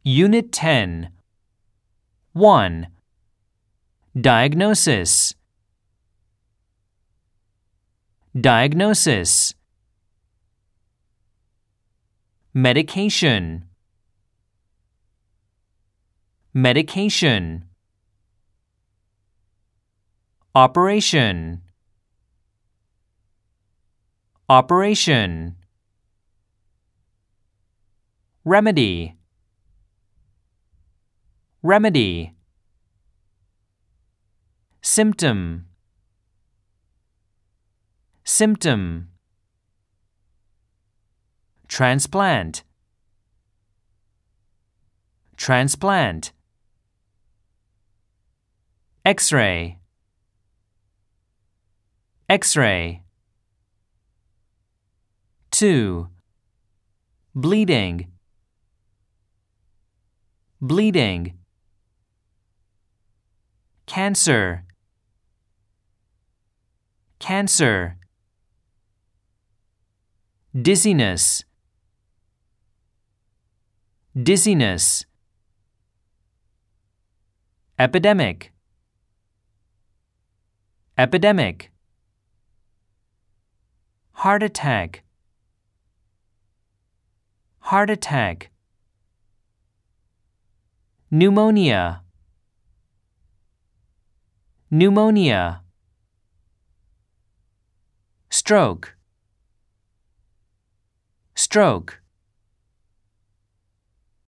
Unit 10. 1. Diagnosis. Diagnosis. Medication. Medication. Operation. Operation. Remedy. Remedy. Symptom. Symptom. Transplant. Transplant. X-ray. X-ray. 2. Bleeding. Bleeding. Cancer. Cancer. Dizziness. Dizziness. Epidemic. Epidemic. Heart attack. Heart attack. Pneumonia. Pneumonia. Stroke. Stroke.